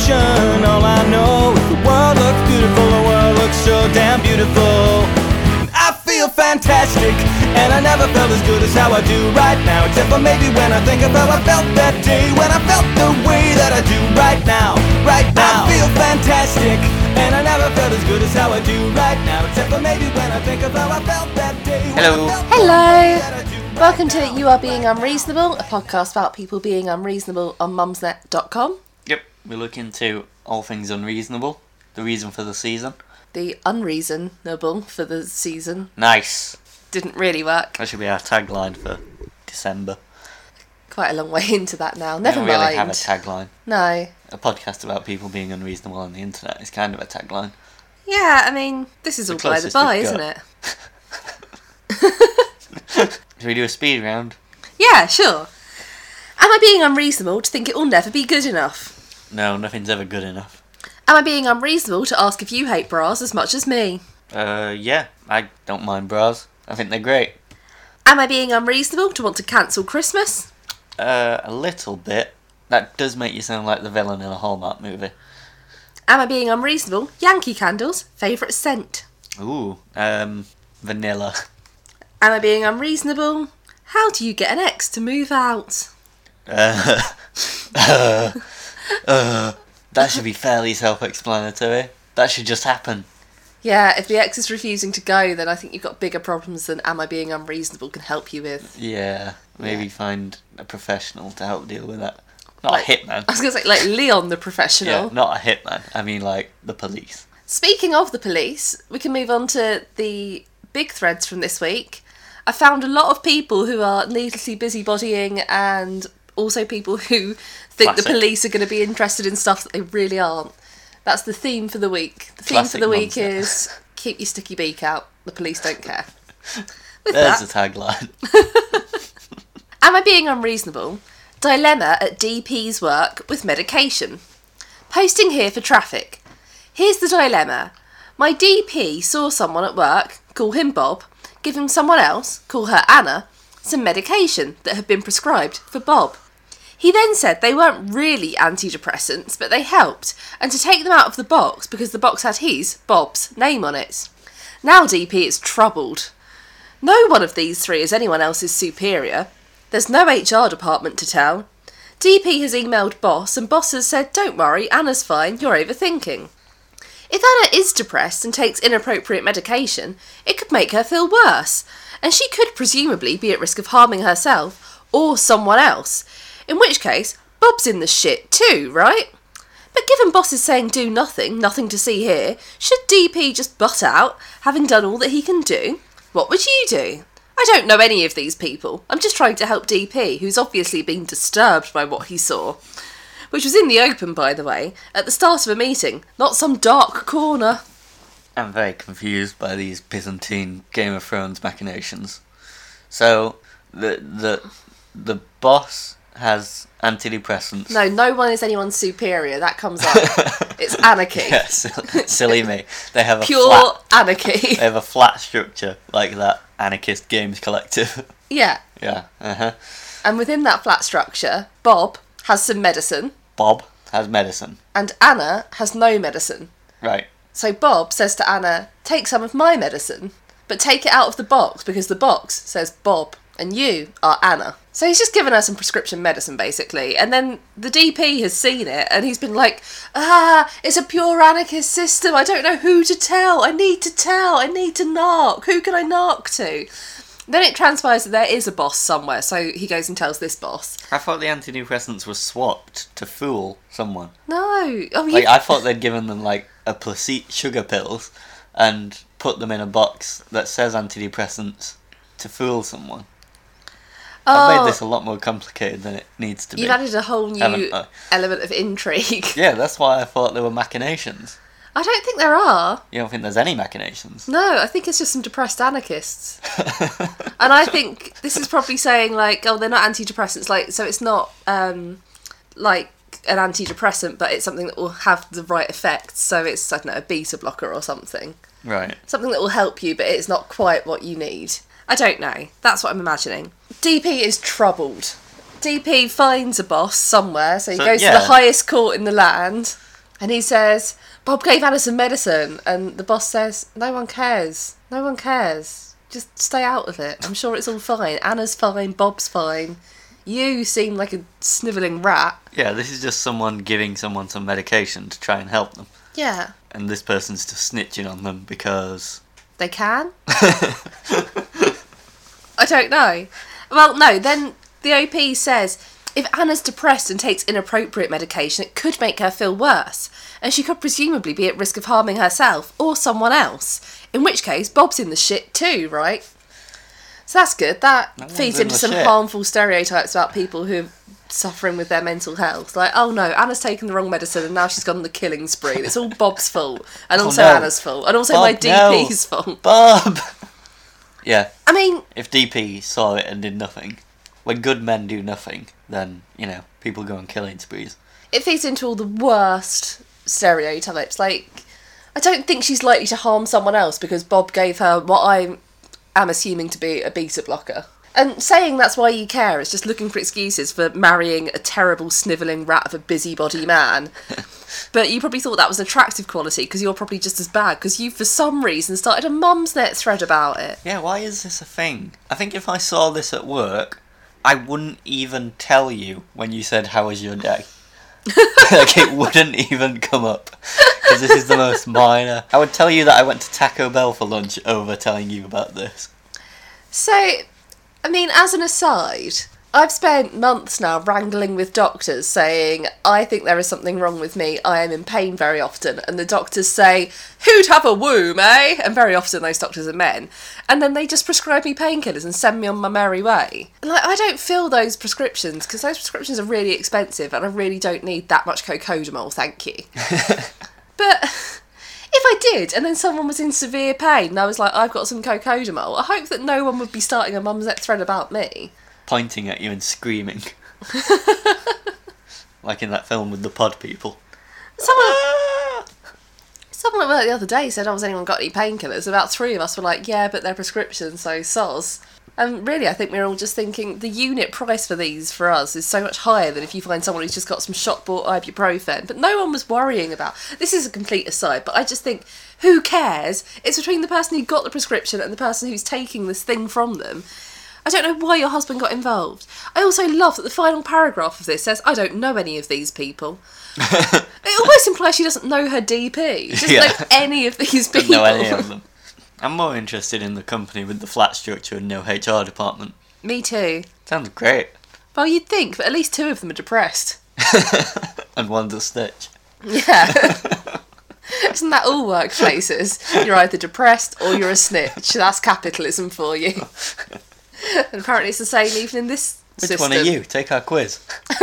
destination. All I know is the world looks beautiful, the world looks so damn beautiful. I feel fantastic, and I never felt as good as how I do right now. Except for maybe when I think of how I felt that day, when I felt the way that I do right now. Right now, I feel fantastic, and I never felt as good as how I do right now. Except for maybe when I think of how I felt that day. Hello. Welcome to You Are Being Unreasonable, a podcast about people being unreasonable on mumsnet.com. Yep, we look into all things unreasonable, the reason for the season. The unreasonable for the season. Nice. Didn't really work. That should be our tagline for December. Quite a long way into that now. Never mind. We don't really have a tagline. No. A podcast about people being unreasonable on the internet is kind of a tagline. Yeah, I mean, this is all by the by, isn't it? Should we do a speed round? Yeah, sure. Am I being unreasonable to think it will never be good enough? No, nothing's ever good enough. Am I being unreasonable to ask if you hate bras as much as me? Yeah, I don't mind bras. I think they're great. Am I being unreasonable to want to cancel Christmas? A little bit. That does make you sound like the villain in a Hallmark movie. Am I being unreasonable? Yankee Candle's favourite scent? Ooh, vanilla. Am I being unreasonable? How do you get an ex to move out? That should be fairly self-explanatory. That should just happen. Yeah, if the ex is refusing to go, then I think you've got bigger problems than Am I Being Unreasonable can help you with. Yeah, maybe find a professional to help deal with that. Not a hitman. I was going to say, like Leon the professional. Yeah, not a hitman. I mean, like, the police. Speaking of the police, we can move on to the big threads from this week. I found a lot of people who are needlessly busybodying and also people who think the police are going to be interested in stuff that they really aren't. That's the theme for the week. The theme for the week is keep your sticky beak out. The police don't care. There's the tagline. Am I being unreasonable? Dilemma at DP's work with medication. Posting here for traffic. Here's the dilemma. My DP saw someone at work, call him Bob, giving someone else, call her Anna, some medication that had been prescribed for Bob. He then said they weren't really antidepressants, but they helped, and to take them out of the box because the box had his, Bob's, name on it. Now DP is troubled. No one of these three is anyone else's superior. There's no HR department to tell. DP has emailed boss, and boss has said, don't worry, Anna's fine, you're overthinking. If Anna is depressed and takes inappropriate medication, it could make her feel worse, and she could presumably be at risk of harming herself or someone else, in which case Bob's in the shit too, right? But given boss is saying do nothing, nothing to see here, should DP just butt out, having done all that he can do? What would you do? I don't know any of these people. I'm just trying to help DP, who's obviously been disturbed by what he saw. Which was in the open, by the way, at the start of a meeting, not some dark corner. I'm very confused by these Byzantine Game of Thrones machinations. So, the boss has antidepressants. No one is anyone's superior. That comes up. It's anarchy. Yeah, silly me. They have pure anarchy. They have a flat structure like that anarchist games collective. Yeah. Yeah. And within that flat structure, Bob has some medicine. Bob has medicine. And Anna has no medicine. Right. So Bob says to Anna, take some of my medicine, but take it out of the box because the box says Bob and you are Anna. So he's just given her some prescription medicine, basically. And then the DP has seen it and he's been like, it's a pure anarchist system. I don't know who to tell. I need to knock. Who can I knock to? Then it transpires that there is a boss somewhere, so he goes and tells this boss. I thought the antidepressants were swapped to fool someone. No. I thought they'd given them, like, a placebo sugar pills and put them in a box that says antidepressants to fool someone. I've made this a lot more complicated than it needs to be. You've added a whole new element of intrigue. Yeah, that's why I thought there were machinations. I don't think there are. You don't think there's any machinations? No, I think it's just some depressed anarchists. And I think this is probably saying, like, oh, they're not antidepressants, like, so it's not, like, an antidepressant, but it's something that will have the right effects, so it's, I don't know, a beta blocker or something. Right. Something that will help you, but it's not quite what you need. I don't know. That's what I'm imagining. DP is troubled. DP finds a boss somewhere, so he goes to the highest court in the land. And he says, Bob gave Anna some medicine. And the boss says, no one cares. No one cares. Just stay out of it. I'm sure it's all fine. Anna's fine. Bob's fine. You seem like a snivelling rat. Yeah, this is just someone giving someone some medication to try and help them. Yeah. And this person's just snitching on them because... They can? I don't know. Well, no, then the OP says, if Anna's depressed and takes inappropriate medication, it could make her feel worse, and she could presumably be at risk of harming herself or someone else, in which case Bob's in the shit too, right? So that's good. That feeds into some harmful stereotypes about people who are suffering with their mental health. Like, oh no, Anna's taken the wrong medicine and now she's gone on the killing spree. It's all Bob's fault, and also Anna's fault, and also my DP's fault. Bob! Yeah. I mean... If DP saw it and did nothing, when good men do nothing, then, you know, people go on killing sprees. It feeds into all the worst stereotypes. Like, I don't think she's likely to harm someone else because Bob gave her what I am assuming to be a beta blocker. And saying that's why you care is just looking for excuses for marrying a terrible snivelling rat of a busybody man. But you probably thought that was an attractive quality because you're probably just as bad because you, for some reason, started a Mumsnet thread about it. Yeah, why is this a thing? I think if I saw this at work, I wouldn't even tell you when you said, how was your day? Like, it wouldn't even come up. Because this is the most minor. I would tell you that I went to Taco Bell for lunch over telling you about this. So, I mean, as an aside, I've spent months now wrangling with doctors saying, I think there is something wrong with me, I am in pain very often, and the doctors say, who'd have a womb, eh? And very often those doctors are men. And then they just prescribe me painkillers and send me on my merry way. And like, I don't fill those prescriptions, because those prescriptions are really expensive, and I really don't need that much cocodamol, thank you. But... if I did, and then someone was in severe pain, and I was like, I've got some cocodamol, I hope that no one would be starting a Mumsnet thread about me. Pointing at you and screaming. Like in that film with the pod people. Someone at work the other day said, has anyone got any painkillers? About 3 of us were like, yeah, but they're prescriptions, so soz. And really, I think we're all just thinking the unit price for these, for us, is so much higher than if you find someone who's just got some shop-bought ibuprofen. But no one was worrying about... This is a complete aside, but I just think, who cares? It's between the person who got the prescription and the person who's taking this thing from them. I don't know why your husband got involved. I also love that the final paragraph of this says, I don't know any of these people. It almost implies she doesn't know her DP. She doesn't know any of these people. Don't know any of them. I'm more interested in the company with the flat structure and no HR department. Me too. Sounds great. Well, you'd think, but at least 2 of them are depressed. And one's a snitch. Yeah. Isn't that all workplaces? You're either depressed or you're a snitch. That's capitalism for you. And apparently it's the same even in this Which system. one are you? Take our quiz.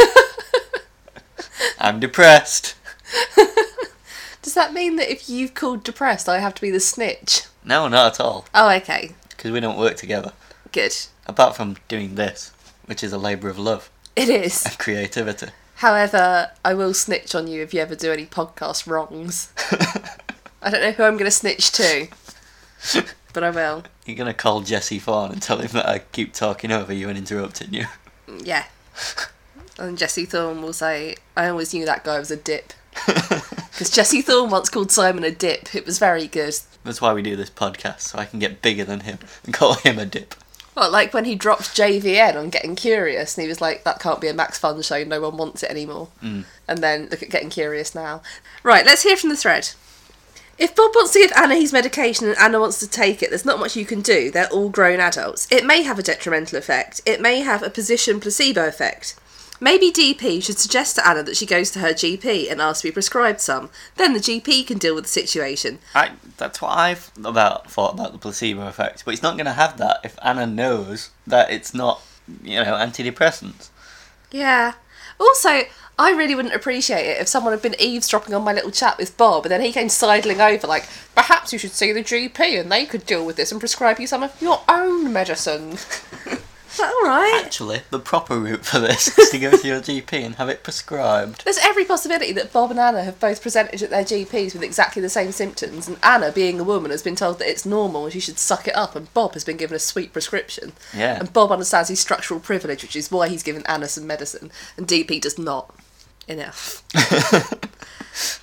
I'm depressed. Does that mean that if you've called depressed, I have to be the snitch? No, not at all. Oh, okay. Because we don't work together. Good. Apart from doing this, which is a labour of love. It is. And creativity. However, I will snitch on you if you ever do any podcast wrongs. I don't know who I'm going to snitch to, but I will. You're going to call Jesse Thorne and tell him that I keep talking over you and interrupting you. Yeah. And Jesse Thorne will say, I always knew that guy was a dip. Because Jesse Thorne once called Simon a dip. It was very good. That's why we do this podcast, so I can get bigger than him and call him a dip. Well, like when he dropped JVN on Getting Curious, and he was like, that can't be a Max Fun show, no one wants it anymore. And then look at Getting Curious now. Right, let's hear from the thread. If Bob wants to give Anna his medication and Anna wants to take it, there's not much you can do. They're all grown adults. It may have a detrimental effect. It may have a position placebo effect. Maybe DP should suggest to Anna that she goes to her GP and ask to be prescribed some. Then the GP can deal with the situation. That's what I've thought about the placebo effect. But it's not going to have that if Anna knows that it's not, antidepressants. Yeah. Also, I really wouldn't appreciate it if someone had been eavesdropping on my little chat with Bob and then he came sidling over like, perhaps you should see the GP and they could deal with this and prescribe you some of your own medicine. Is that alright? Actually, the proper route for this is to go to your GP and have it prescribed. There's every possibility that Bob and Anna have both presented at their GPs with exactly the same symptoms, and Anna, being a woman, has been told that it's normal and she should suck it up, and Bob has been given a sweet prescription. Yeah. And Bob understands his structural privilege, which is why he's given Anna some medicine, and DP does not. Enough.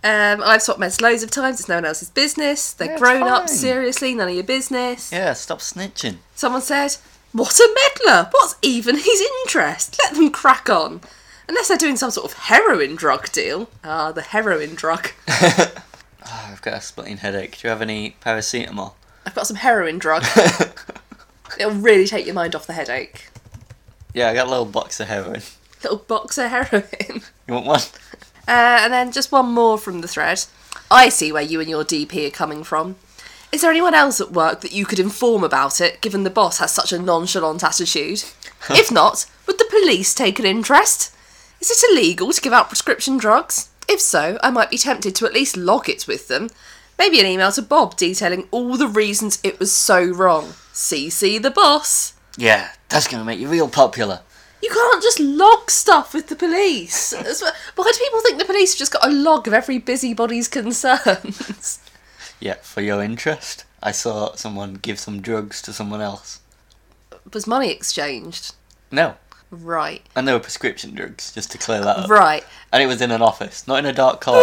I've swapped meds loads of times. It's no one else's business. They're Yeah, it's grown up, fine. seriously, none of your business. Yeah, stop snitching. Someone said, what a meddler! What's even his interest? Let them crack on. Unless they're doing some sort of heroin drug deal. Ah, the heroin drug. Oh, I've got a splitting headache. Do you have any paracetamol? I've got some heroin drug. It'll really take your mind off the headache. Yeah, I got a little box of heroin. Little box of heroin. You want one? And then just one more from the thread. I see where you and your DP are coming from. Is there anyone else at work that you could inform about it, given the boss has such a nonchalant attitude? If not, would the police take an interest? Is it illegal to give out prescription drugs? If so, I might be tempted to at least log it with them. Maybe an email to Bob detailing all the reasons it was so wrong. CC the boss. Yeah, that's going to make you real popular. You can't just log stuff with the police. Why do people think the police have just got a log of every busybody's concerns? Yeah, for your interest, I saw someone give some drugs to someone else. Was money exchanged? No. Right. And they were prescription drugs, just to clear that up. Right. And it was in an office, not in a dark corner.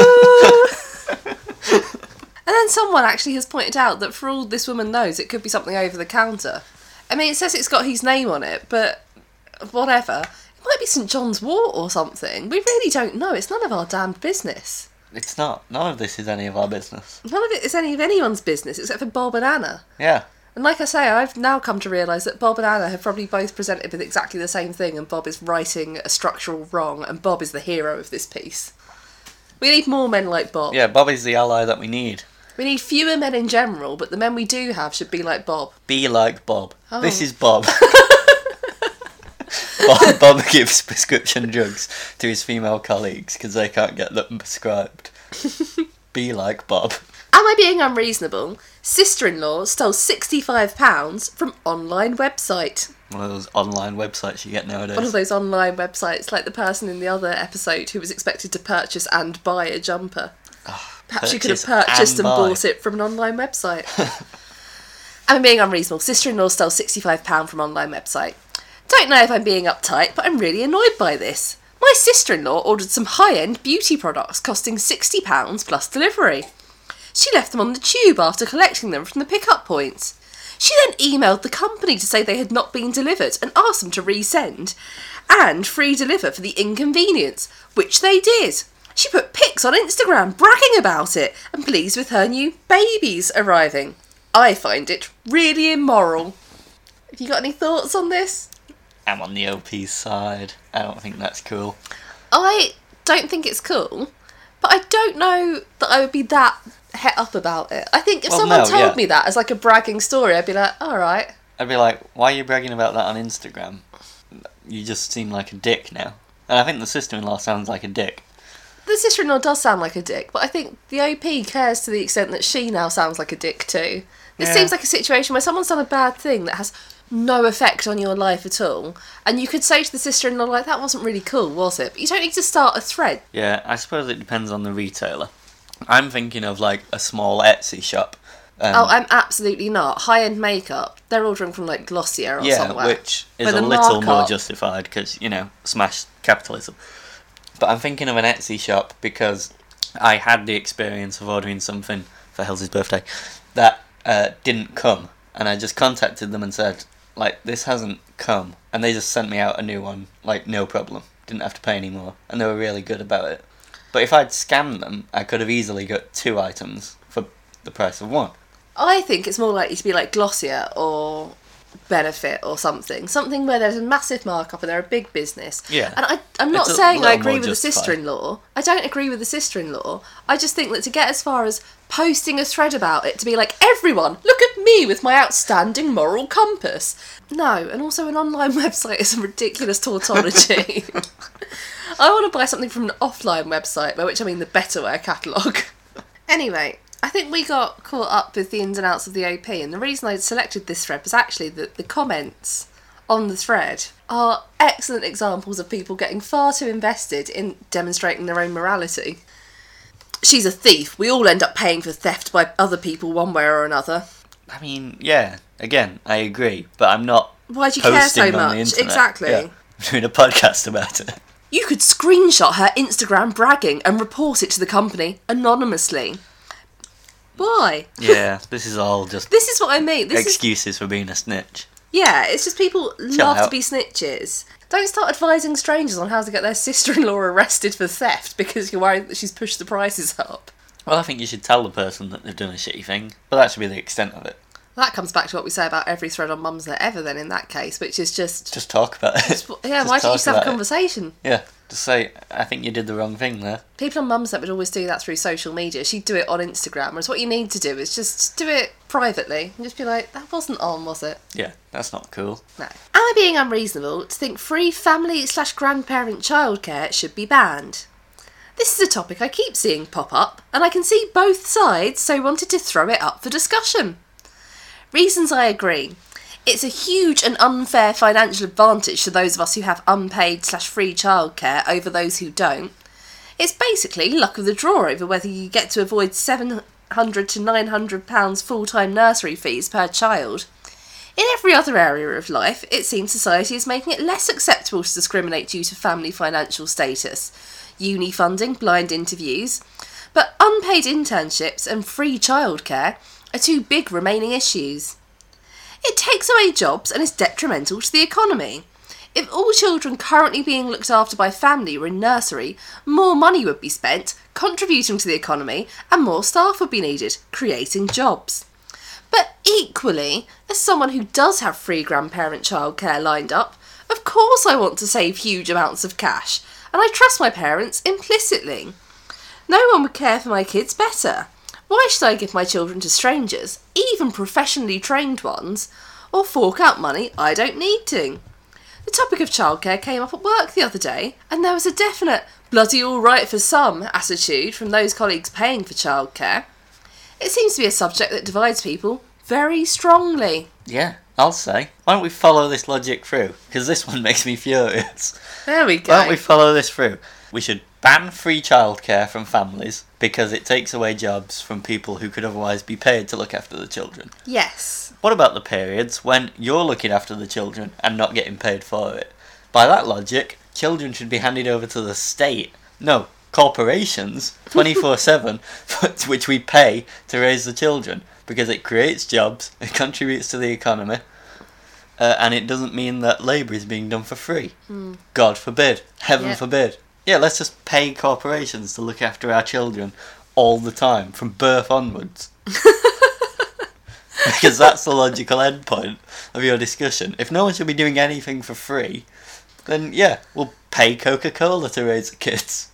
And then someone actually has pointed out that for all this woman knows, it could be something over the counter. I mean, it says it's got his name on it, but whatever. It might be St John's wort or something. We really don't know. It's none of our damned business. It's not. None of this is any of our business. None of it is any of anyone's business except for Bob and Anna. Yeah. And like I say, I've now come to realise that Bob and Anna have probably both presented with exactly the same thing, and Bob is righting a structural wrong, and Bob is the hero of this piece. We need more men like Bob. Yeah, Bobby's the ally that we need. We need fewer men in general, but the men we do have should be like Bob. Be like Bob. Oh. This is Bob. Bob gives prescription drugs to his female colleagues because they can't get them prescribed. Be like Bob. Am I being unreasonable? Sister-in-law stole £65 from online website. One of those online websites you get nowadays. One of those online websites, like the person in the other episode who was expected to purchase and buy a jumper. Perhaps you could have purchased and bought it from an online website. I'm being unreasonable. Sister-in-law stole £65 from online website. Don't know if I'm being uptight, but I'm really annoyed by this. My sister-in-law ordered some high-end beauty products costing £60 plus delivery. She left them on the tube after collecting them from the pick-up points. She then emailed the company to say they had not been delivered and asked them to resend and free deliver for the inconvenience, which they did. She put pics on Instagram bragging about it and pleased with her new babies arriving. I find it really immoral. Have you got any thoughts on this? I'm on the OP's side. I don't think that's cool. I don't think it's cool, but I don't know that I would be that het up about it. I think if someone told me that as like a bragging story, I'd be like, alright. I'd be like, why are you bragging about that on Instagram? You just seem like a dick now. And I think the sister-in-law sounds like a dick. The sister-in-law does sound like a dick, but I think the OP cares to the extent that she now sounds like a dick too. This seems like a situation where someone's done a bad thing that has no effect on your life at all, and you could say to the sister-in-law, like, that wasn't really cool, was it? But you don't need to start a thread. Yeah, I suppose it depends on the retailer. I'm thinking of like a small Etsy shop. I'm absolutely not. High-end makeup, they're ordering from like Glossier or somewhere. Which is a little more justified because, you know, smash capitalism. But I'm thinking of an Etsy shop because I had the experience of ordering something for Halsey's birthday that didn't come, and I just contacted them and said, like, this hasn't come, and they just sent me out a new one, like, no problem, didn't have to pay any more, and they were really good about it. But if I'd scammed them, I could have easily got 2 items for the price of 1. I think it's more likely to be like Glossier or Benefit or something where there's a massive markup and they're a big business. Yeah. And I'm not saying I agree with the sister-in-law. I don't agree with the sister-in-law. I just think that to get as far as posting a thread about it, to be like, everyone, look at me with my outstanding moral compass. No, and also an online website is a ridiculous tautology. I want to buy something from an offline website, by which I mean the Betterware catalogue. Anyway, I think we got caught up with the ins and outs of the OP, and the reason I selected this thread was actually that the comments on the thread are excellent examples of people getting far too invested in demonstrating their own morality. She's a thief. We all end up paying for theft by other people one way or another. I mean, yeah, again, I agree, but I'm not Why do you care so posting on the much? internet. Exactly. Yeah. I'm doing a podcast about it. You could screenshot her Instagram bragging and report it to the company anonymously. Why? Yeah, this is all just This is what I mean. excuses for being a snitch. Yeah, it's just people love to out. be snitches. Don't start advising strangers on how to get their sister-in-law arrested for theft because you're worried that she's pushed the prices up. Well, I think you should tell the person that they've done a shitty thing, but that should be the extent of it. That comes back to what we say about every thread on Mumsnet ever then in that case, which is just... Just talk about it. Yeah, Just why don't you talk just have a about it. conversation? Yeah, just say, I think you did the wrong thing there. People on Mumsnet would always do that through social media. She'd do it on Instagram, whereas what you need to do is just do it privately and just be like, that wasn't on, was it? Yeah, that's not cool. No. Am I being unreasonable to think free family/grandparent childcare should be banned? This is a topic I keep seeing pop up, and I can see both sides, so wanted to throw it up for discussion. Reasons I agree. It's a huge and unfair financial advantage to those of us who have unpaid/free childcare over those who don't. It's basically luck of the draw over whether you get to avoid £700 to £900 full-time nursery fees per child. In every other area of life, it seems society is making it less acceptable to discriminate due to family financial status. Uni funding, blind interviews. But unpaid internships and free childcare are two big remaining issues. It takes away jobs and is detrimental to the economy. If all children currently being looked after by family were in nursery, more money would be spent, contributing to the economy, and more staff would be needed, creating jobs. But equally, as someone who does have free grandparent childcare lined up, of course I want to save huge amounts of cash, and I trust my parents implicitly. No one would care for my kids better. Why should I give my children to strangers, even professionally trained ones, or fork out money I don't need to? The topic of childcare came up at work the other day, and there was a definite bloody all right for some attitude from those colleagues paying for childcare. It seems to be a subject that divides people very strongly. Yeah, I'll say. Why don't we follow this logic through? Because this one makes me furious. There we go. Why don't we follow this through? We should ban free childcare from families because it takes away jobs from people who could otherwise be paid to look after the children. Yes. What about the periods when you're looking after the children and not getting paid for it? By that logic, children should be handed over to the state. No, corporations, 24/7, which we pay to raise the children because it creates jobs, it contributes to the economy, and it doesn't mean that labour is being done for free. God forbid. Heaven forbid. Yeah, let's just pay corporations to look after our children all the time, from birth onwards. Because that's the logical endpoint of your discussion. If no one should be doing anything for free, then yeah, we'll pay Coca-Cola to raise the kids.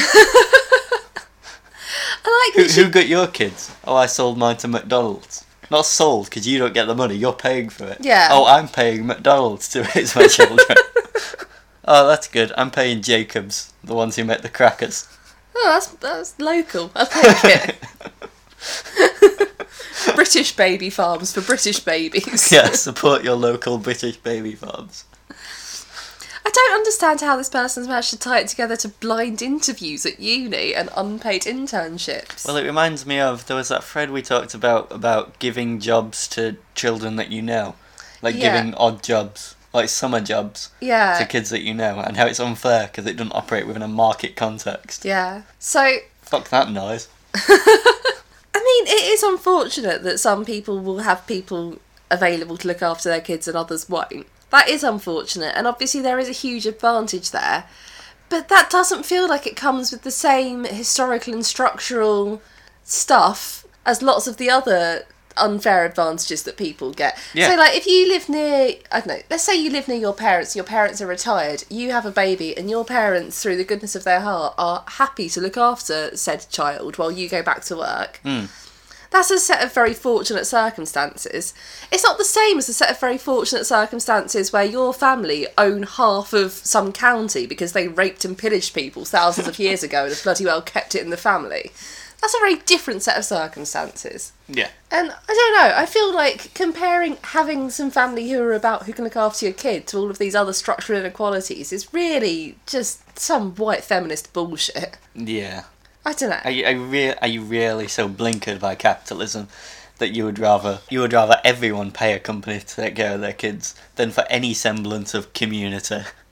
I like Who got your kids? Oh, I sold mine to McDonald's. Not sold, because you don't get the money, you're paying for it. Yeah. Oh, I'm paying McDonald's to raise my children. Oh, that's good. I'm paying Jacobs, the ones who make the crackers. Oh, that's local. I'll take it. British baby farms for British babies. Yeah, support your local British baby farms. I don't understand how this person's managed to tie it together to blind interviews at uni and unpaid internships. Well, it reminds me of, there was that thread we talked about giving jobs to children that you know. Like giving odd jobs, like summer jobs, to kids that you know, and how it's unfair because it doesn't operate within a market context. Yeah. So... Fuck that noise. I mean, it is unfortunate that some people will have people available to look after their kids and others won't. That is unfortunate, and obviously there is a huge advantage there. But that doesn't feel like it comes with the same historical and structural stuff as lots of the other unfair advantages that people get. Yeah. So, like, if you live near, I don't know, let's say you live near your parents are retired, you have a baby, and your parents, through the goodness of their heart, are happy to look after said child while you go back to work. That's a set of very fortunate circumstances. It's not the same as a set of very fortunate circumstances where your family own half of some county because they raped and pillaged people thousands of years ago and have bloody well kept it in the family. That's a very different set of circumstances. Yeah. And I don't know, I feel like comparing having some family who can look after your kid to all of these other structural inequalities is really just some white feminist bullshit. Yeah. I don't know. Are you really so blinkered by capitalism that you would rather everyone pay a company to take care of their kids than for any semblance of community?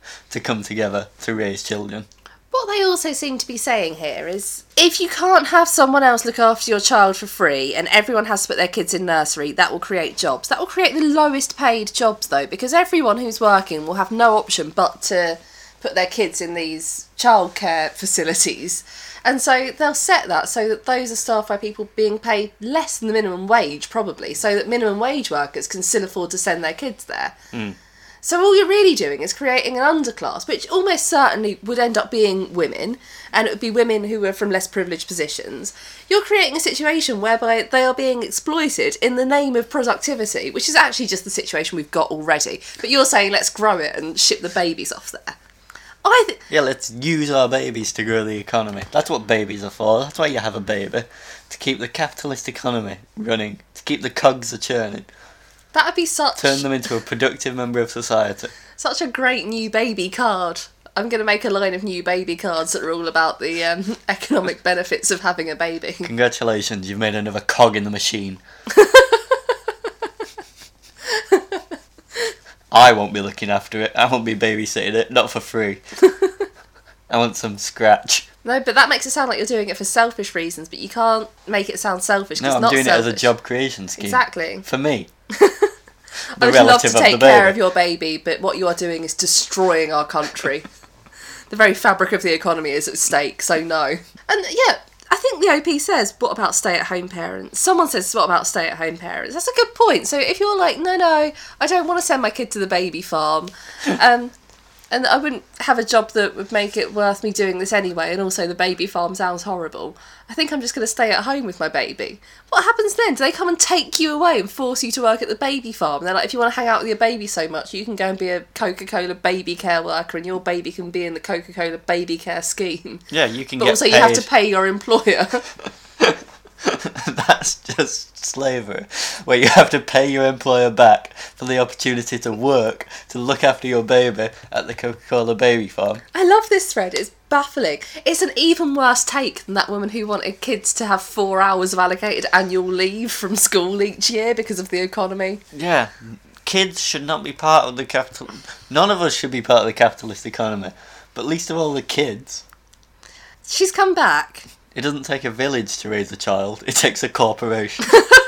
to come together to raise children. What they also seem to be saying here is, if you can't have someone else look after your child for free and everyone has to put their kids in nursery, that will create jobs. That will create the lowest paid jobs, though, because everyone who's working will have no option but to put their kids in these childcare facilities. And so they'll set that so that those are staffed by people being paid less than the minimum wage, probably, so that minimum wage workers can still afford to send their kids there. So all you're really doing is creating an underclass, which almost certainly would end up being women, and it would be women who are from less privileged positions. You're creating a situation whereby they are being exploited in the name of productivity, which is actually just the situation we've got already. But you're saying let's grow it and ship the babies off there. Yeah, let's use our babies to grow the economy. That's what babies are for. That's why you have a baby. To keep the capitalist economy running. To keep the cogs a-churning. That would be Turn them into a productive member of society. such a great new baby card. I'm going to make a line of new baby cards that are all about the economic benefits of having a baby. Congratulations, you've made another cog in the machine. I won't be looking after it. I won't be babysitting it. Not for free. I want some scratch. No, but that makes it sound like you're doing it for selfish reasons, but you can't make it sound selfish because No, I'm not doing selfish. it as a job creation scheme. Exactly. For me. I would love to relative of take the care baby. of your baby, but what you are doing is destroying our country. The very fabric of the economy is at stake, so no. And yeah, I think the OP says, what about stay-at-home parents? Someone says, what about stay-at-home parents? That's a good point. So if you're like, no, I don't want to send my kid to the baby farm, and I wouldn't have a job that would make it worth me doing this anyway, and also the baby farm sounds horrible, I think I'm just going to stay at home with my baby. What happens then? Do they come and take you away and force you to work at the baby farm? And they're like, if you want to hang out with your baby so much, you can go and be a Coca-Cola baby care worker and your baby can be in the Coca-Cola baby care scheme. Yeah, you can But get also paid. you have to pay your employer. That's just slavery, where you have to pay your employer back for the opportunity to work to look after your baby at the Coca-Cola baby farm. I love this thread. It's baffling. It's an even worse take than that woman who wanted kids to have 4 hours of allocated annual leave from school each year because of the economy. Yeah, kids should not be part of the capital. None of us should be part of the capitalist economy, but least of all the kids. She's come back. It doesn't take a village to raise a child, it takes a corporation.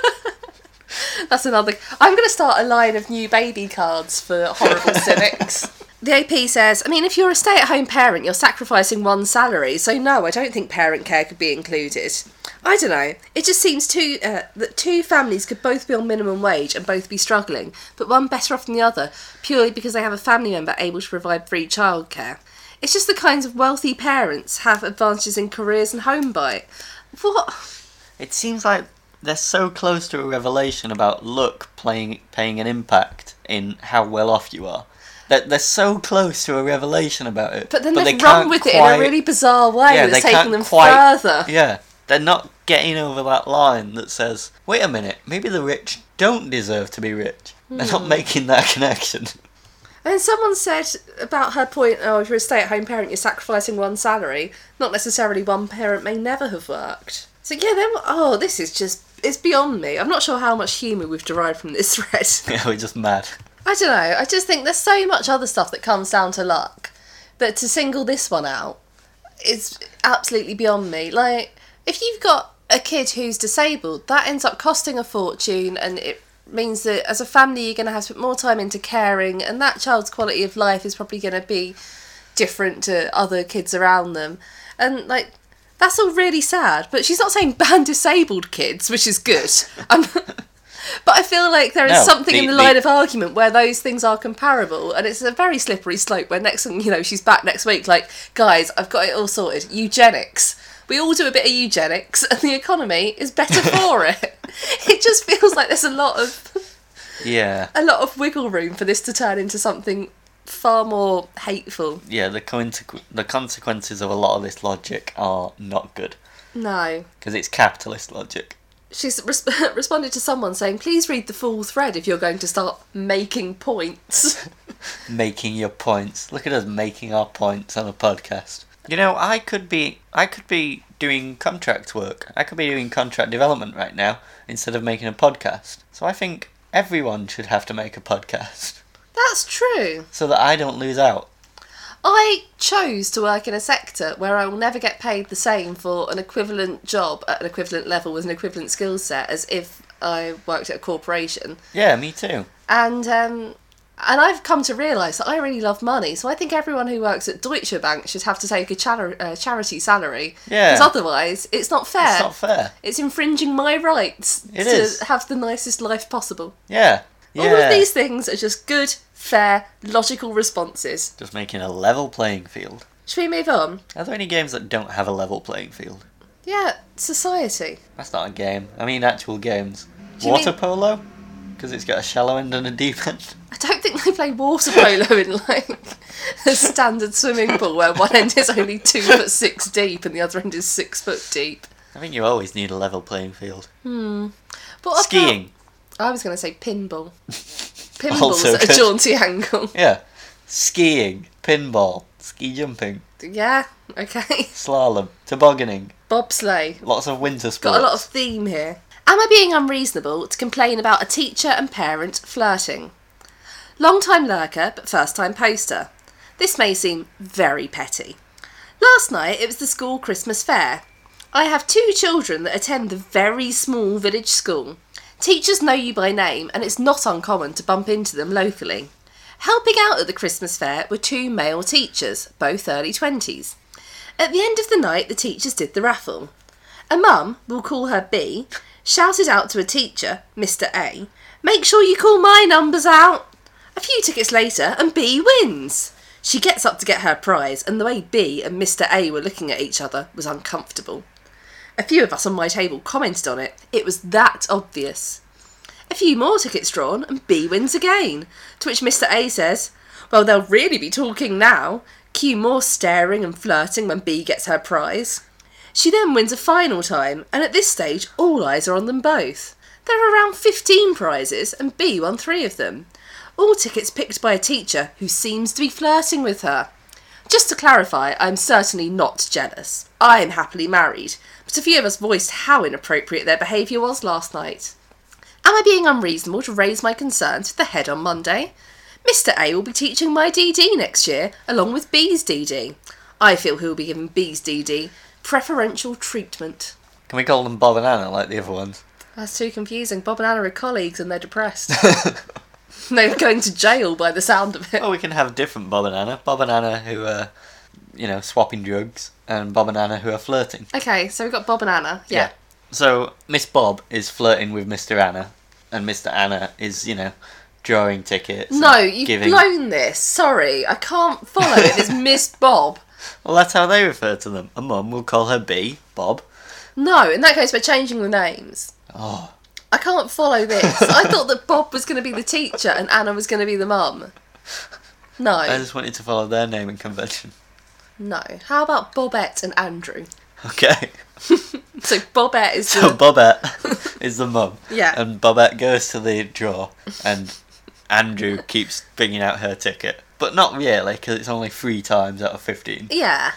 That's another... I'm going to start a line of new baby cards for horrible cynics. The AP says, I mean, if you're a stay-at-home parent, you're sacrificing one's salary, so no, I don't think parent care could be included. I don't know. It just seems that two families could both be on minimum wage and both be struggling, but one better off than the other, purely because they have a family member able to provide free childcare. It's just the kinds of wealthy parents have advantages in careers and home buy. What? It seems like they're so close to a revelation about luck paying an impact in how well off you are. They're so close to a revelation about it. But then they they've run with it in a really bizarre way that's taking them further. Yeah, they're not getting over that line that says, wait a minute, maybe the rich don't deserve to be rich. They're not making that connection. And then someone said about her point, oh, if you're a stay-at-home parent, you're sacrificing one's salary. Not necessarily one parent may never have worked. So yeah, this is just, it's beyond me. I'm not sure how much humour we've derived from this thread. Yeah, we're just mad. I don't know, I just think there's so much other stuff that comes down to luck that to single this one out is absolutely beyond me. Like, if you've got a kid who's disabled, that ends up costing a fortune, and it means that as a family you're going to have to put more time into caring, and that child's quality of life is probably going to be different to other kids around them. And, like, that's all really sad, but she's not saying ban disabled kids, which is good. But I feel like there is something in the line of argument where those things are comparable, and it's a very slippery slope where next thing, she's back next week like, guys, I've got it all sorted. Eugenics. We all do a bit of eugenics, and the economy is better for it. It just feels like there's a lot of wiggle room for this to turn into something far more hateful. Yeah, the consequences of a lot of this logic are not good. No. Because it's capitalist logic. She's responded to someone saying, please read the full thread if you're going to start making points. Making your points. Look at us making our points on a podcast. I could be doing contract work. I could be doing contract development right now instead of making a podcast. So I think everyone should have to make a podcast. That's true. So that I don't lose out. I chose to work in a sector where I will never get paid the same for an equivalent job at an equivalent level with an equivalent skill set as if I worked at a corporation. Yeah, me too. And I've come to realise that I really love money, so I think everyone who works at Deutsche Bank should have to take a charity salary. Yeah. Because otherwise, it's not fair. It's not fair. It's infringing my rights to have the nicest life possible. Yeah. All of these things are just good, fair, logical responses. Just making a level playing field. Should we move on? Are there any games that don't have a level playing field? Yeah, society. That's not a game. I mean actual games. Do you Water mean- polo? Because it's got a shallow end and a deep end. I don't think they play water polo in like a standard swimming pool where one end is only 2'6" deep and the other end is 6 foot deep. I think you always need a level playing field. But Skiing. I was going to say pinball. Pinball's Also at a good. jaunty angle. Yeah. Skiing. Pinball. Ski jumping. Yeah, okay. Slalom. Tobogganing. Bobsleigh. Lots of winter sports. Got a lot of theme here. Am I being unreasonable to complain about a teacher and parent flirting? Long-time lurker, but first-time poster. This may seem very petty. Last night it was the school Christmas fair. I have 2 children that attend the very small village school. Teachers know you by name and it's not uncommon to bump into them locally. Helping out at the Christmas fair were 2 male teachers, both early 20s. At the end of the night the teachers did the raffle. A mum, we'll call her B, shouted out to a teacher, Mr. A, "Make sure you call my numbers out." A few tickets later and B wins. She gets up to get her prize and the way B and Mr. A were looking at each other was uncomfortable. A few of us on my table commented on it. It was that obvious. A few more tickets drawn and B wins again, to which Mr. A says, "Well, they'll really be talking now." Cue more staring and flirting when B gets her prize. She then wins a final time, and at this stage all eyes are on them both. There are around 15 prizes and B won 3 of them. All tickets picked by a teacher who seems to be flirting with her. Just to clarify, I'm certainly not jealous. I am happily married, but a few of us voiced how inappropriate their behaviour was last night. Am I being unreasonable to raise my concerns with the head on Monday? Mr. A will be teaching my DD next year, along with B's DD. I feel he will be giving B's DD preferential treatment. Can we call them Bob and Anna like the other ones? That's too confusing. Bob and Anna are colleagues and they're depressed. They're going to jail by the sound of it. Well, we can have different Bob and Anna. Bob and Anna who are, swapping drugs, and Bob and Anna who are flirting. Okay, so we've got Bob and Anna. Yeah. So, Miss Bob is flirting with Mr. Anna, and Mr. Anna is, drawing tickets. No, you've giving... blown this. Sorry, I can't follow it. It's Miss Bob. Well, that's how they refer to them. A mum will call her B, Bob. No, in that case, we're changing the names. Oh. I can't follow this. I thought that Bob was going to be the teacher and Anna was going to be the mum. No. I just wanted to follow their naming convention. No. How about Bobette and Andrew? Okay. So Bobette is So the... Bobette is the mum. Yeah. And Bobette goes to the draw, and Andrew keeps bringing out her ticket. But not really, because it's only 3 times out of 15. Yeah.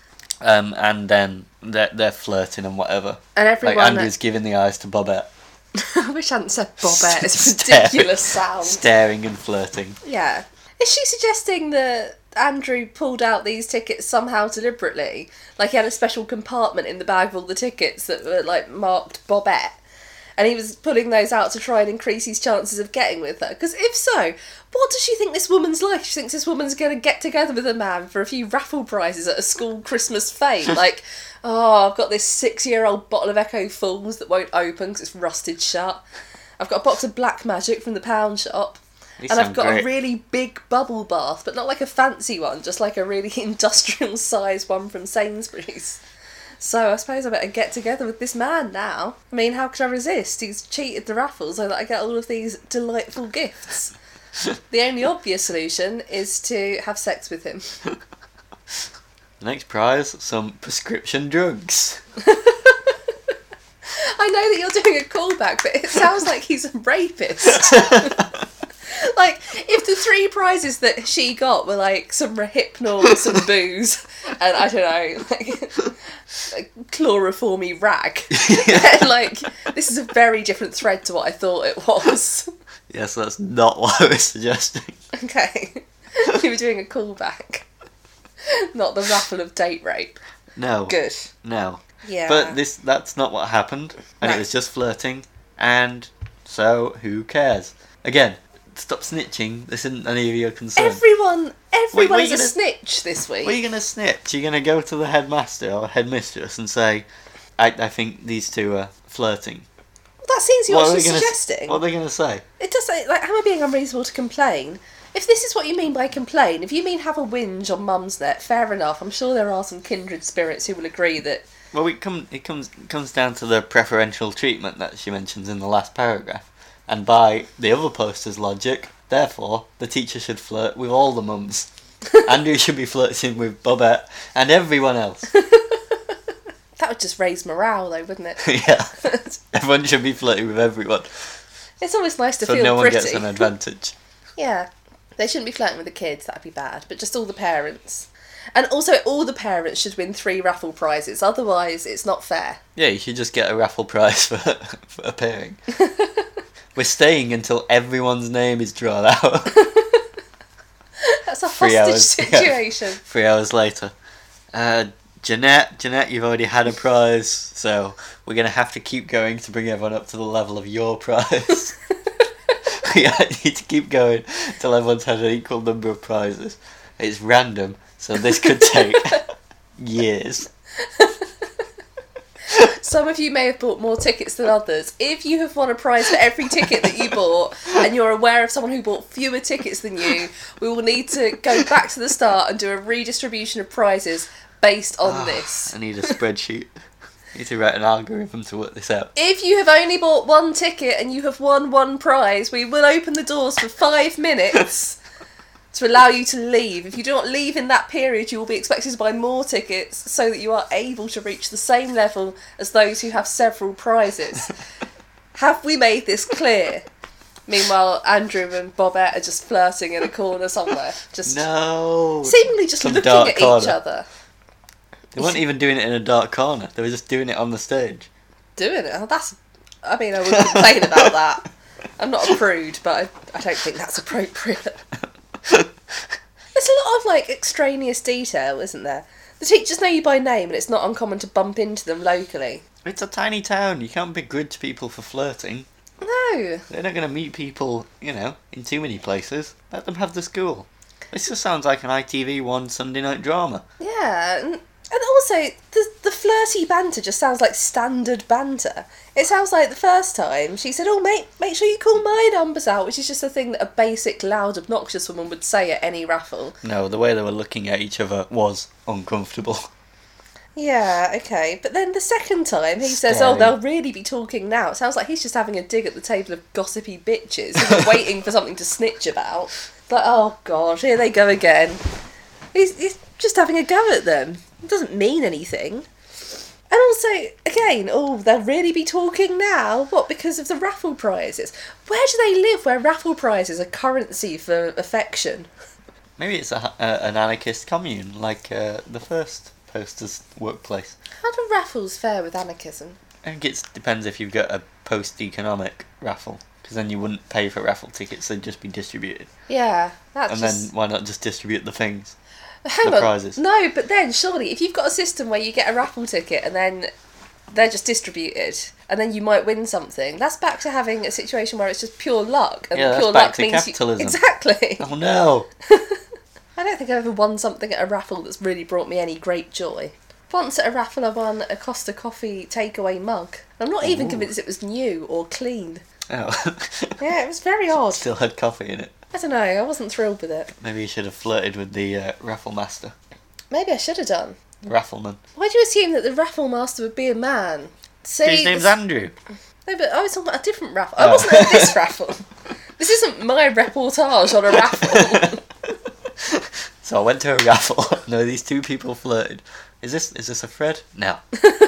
And then they're flirting and whatever. And everyone... Like, Andrew's giving the eyes to Bobette. I wish I hadn't said Bobette. It's a ridiculous sound. Staring and flirting. Yeah. Is she suggesting that Andrew pulled out these tickets somehow deliberately? Like he had a special compartment in the bag of all the tickets that were like marked Bobette? And he was pulling those out to try and increase his chances of getting with her? Because if so, what does she think this woman's like? She thinks this woman's going to get together with a man for a few raffle prizes at a school Christmas fete. Like, oh, I've got this 6-year-old bottle of Echo Falls that won't open because it's rusted shut. I've got a box of Black Magic from the pound shop. These And I've sound got great. a really big bubble bath, but not like a fancy one, just like a really industrial size one from Sainsbury's. So I suppose I better get together with this man now. I mean, how could I resist? He's cheated the raffle so that I get all of these delightful gifts. The only obvious solution is to have sex with him. The next prize, some prescription drugs. I know that you're doing a callback, but it sounds like he's a rapist. Like, if the 3 prizes that she got were like some Rohypnol, some booze, and I don't know, like a chloroformy rag, then, like, this is a very different thread to what I thought it was. Yes, that's not what I was suggesting. Okay, you were doing a callback. Not the raffle of date rape. No. Good. No. Yeah. But that's not what happened, and No. it was just flirting, and so who cares? Again, stop snitching. This isn't any of your concern. Everyone what is are a you snitch this week. What are you going to snitch? You're going to go to the headmaster or headmistress and say, I think these two are flirting. Well, that seems you're What are actually they gonna- suggesting. What are they going to say? It does say, like, am I being unreasonable to complain? If this is what you mean by complain, if you mean have a whinge on Mumsnet, fair enough. I'm sure there are some kindred spirits who will agree that. Well, it comes down to the preferential treatment that she mentions in the last paragraph. And by the other poster's logic, therefore, the teacher should flirt with all the mums. Andrew should be flirting with Bobette and everyone else. That would just raise morale, though, wouldn't it? Yeah. Everyone should be flirting with everyone. It's always nice to So feel no one pretty. gets an advantage. Yeah. They shouldn't be flirting with the kids, that'd be bad, but just all the parents. And also, all the parents should win 3 raffle prizes, otherwise it's not fair. Yeah, you should just get a raffle prize for appearing. We're staying until everyone's name is drawn out. That's a 3 hostage hours. situation. 3 hours later. Jeanette, you've already had a prize, so we're going to have to keep going to bring everyone up to the level of your prize. We need to keep going till everyone's had an equal number of prizes. It's random, so this could take years. Some of you may have bought more tickets than others. If you have won a prize for every ticket that you bought, and you're aware of someone who bought fewer tickets than you, we will need to go back to the start and do a redistribution of prizes based on this. I need a spreadsheet. I need to write an algorithm to work this out. If you have only bought 1 ticket and you have won 1 prize, we will open the doors for 5 minutes to allow you to leave. If you do not leave in that period, you will be expected to buy more tickets so that you are able to reach the same level as those who have several prizes. Have we made this clear? Meanwhile, Andrew and Bobette are just flirting in a corner somewhere. Just No! seemingly just Some looking dark at corner. each other. They weren't even doing it in a dark corner. They were just doing it on the stage. Doing it. Oh, I wouldn't complain about that. I'm not a prude, but I don't think that's appropriate. There's a lot of, like, extraneous detail, isn't there? The teachers know you by name, and it's not uncommon to bump into them locally. It's a tiny town. You can't begrudge people for flirting. No. They're not going to meet people, in too many places. Let them have the school. This just sounds like an ITV1 Sunday night drama. Yeah, and also, the flirty banter just sounds like standard banter. It sounds like the first time she said, oh, make sure you call my numbers out, which is just a thing that a basic, loud, obnoxious woman would say at any raffle. No, the way they were looking at each other was uncomfortable. Yeah, okay. But then the second time he says, Staring. oh, they'll really be talking now. It sounds like he's just having a dig at the table of gossipy bitches who are waiting for something to snitch about. Like, oh, God, here they go again. He's just having a go at them. It doesn't mean anything. And also, again, oh, they'll really be talking now? What, because of the raffle prizes? Where do they live where raffle prizes are currency for affection? Maybe it's an anarchist commune, like the first poster's workplace. How do raffles fare with anarchism? I think it depends if you've got a post-economic raffle, because then you wouldn't pay for raffle tickets, they'd just be distributed. Yeah, that's And just... then why not just distribute the things? Hang the on. prizes. No, but then surely if you've got a system where you get a raffle ticket and then they're just distributed and then you might win something, that's back to having a situation where it's just pure luck. And Yeah, that's pure back luck to means capitalism. Exactly. Oh no! I don't think I've ever won something at a raffle that's really brought me any great joy. Once at a raffle I won a Costa Coffee takeaway mug. I'm not even convinced it was new or clean. Oh. Yeah, it was very odd. Still had coffee in it. I don't know, I wasn't thrilled with it. Maybe you should have flirted with the raffle master. Maybe I should have done. The raffleman. Why do you assume that the raffle master would be a man? See, His name's Andrew. No, but I was talking about a different raffle. I wasn't at this raffle. This isn't my reportage on a raffle. So I went to a raffle. No, these two people flirted. Is this a Fred? No.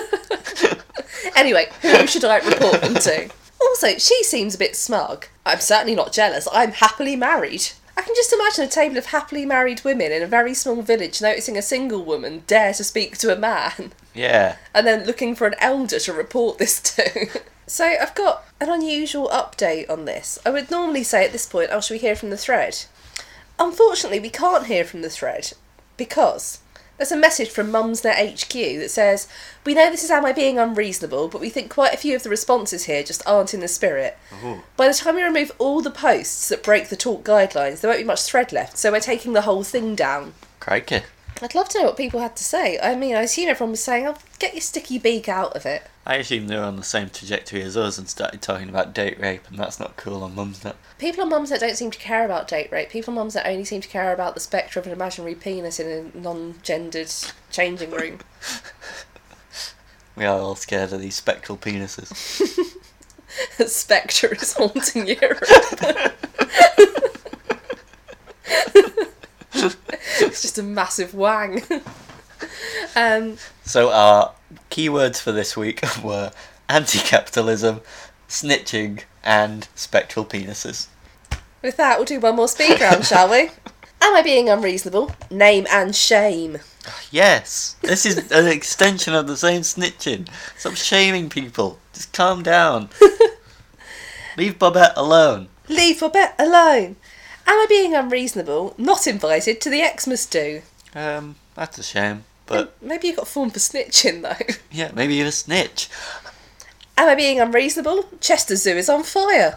Anyway, who should I report them to? Also, she seems a bit smug. I'm certainly not jealous. I'm happily married. I can just imagine a table of happily married women in a very small village noticing a single woman dare to speak to a man Yeah. and then looking for an elder to report this to. So I've got an unusual update on this. I would normally say at this point, oh, shall we hear from the thread? Unfortunately, we can't hear from the thread because there's a message from Mumsnet HQ that says, "We know this is Am I Being Unreasonable, but we think quite a few of the responses here just aren't in the spirit. Ooh. By the time we remove all the posts that break the talk guidelines, there won't be much thread left, so we're taking the whole thing down." Crikey. I'd love to know what people had to say. I mean, I assume everyone was saying, "Oh, get your sticky beak out of it." I assume they were on the same trajectory as us and started talking about date rape, and that's not cool on Mumsnet. People on Mumsnet don't seem to care about date rape. People on Mumsnet only seem to care about the spectre of an imaginary penis in a non-gendered changing room. We are all scared of these spectral penises. The spectre is haunting Europe. It's just a massive wang. So our keywords for this week were anti-capitalism, snitching, and spectral penises. With that, we'll do one more speed round, shall we? Am I being unreasonable? Name and shame. Yes, this is an extension of the same snitching. Stop shaming people. Just calm down. Leave Bobette alone. Leave Bobette alone. Am I being unreasonable? Not invited to the Xmas do. That's a shame. But Maybe you got form for snitching, though. yeah, maybe you're a snitch. Am I being unreasonable? Chester Zoo is on fire.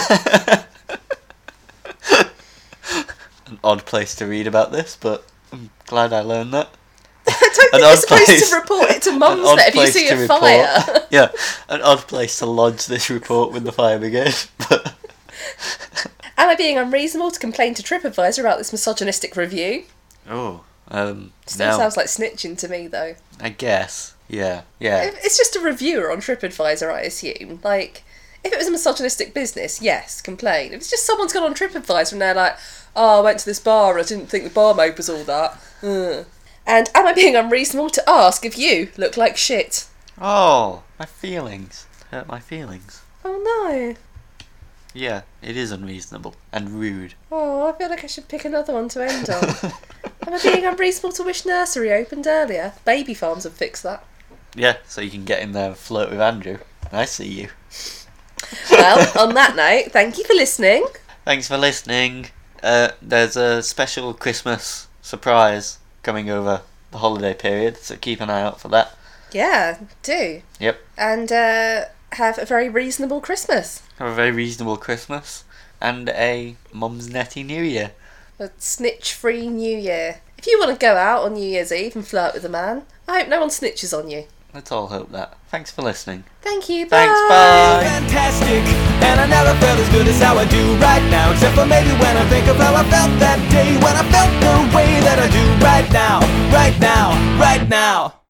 An odd place to read about this, but I'm glad I learned that. I don't think you're supposed to report it to Mumsnet if you see a fire. Yeah, an odd place to lodge this report with the fire brigade. But Am I being unreasonable to complain to TripAdvisor about this misogynistic review? Still no, sounds like snitching to me, though. I guess. Yeah. It's just a reviewer on TripAdvisor, I assume. Like, if it was a misogynistic business, yes, complain. If it's just someone's gone on TripAdvisor and they're like, "Oh, I went to this bar and I didn't think the barmaid was all that." And am I being unreasonable to ask if you look like shit? Oh, my feelings. Hurt my feelings. Oh no. Yeah, it is unreasonable and rude. Oh, I feel like I should pick another one to end on. Am I being unreasonable to wish nursery opened earlier? Baby farms have fixed that. Yeah, so you can get in there and flirt with Andrew. I see you. Well, on that note, thank you for listening. Thanks for listening. There's a special Christmas surprise coming over the holiday period, so keep an eye out for that. Yeah, do. Yep. And have a very reasonable Christmas. Have a very reasonable Christmas and a Mumsnetty New Year. A snitch-free New Year. If you want to go out on New Year's Eve and flirt with a man, I hope no one snitches on you. Let's all hope that. Thanks for listening. Thank you, bye! Thanks, bye! Fantastic, and I never felt as good as how I do right now. Except for maybe when I think of how I felt that day, when I felt the way that I do right now, right now, right now.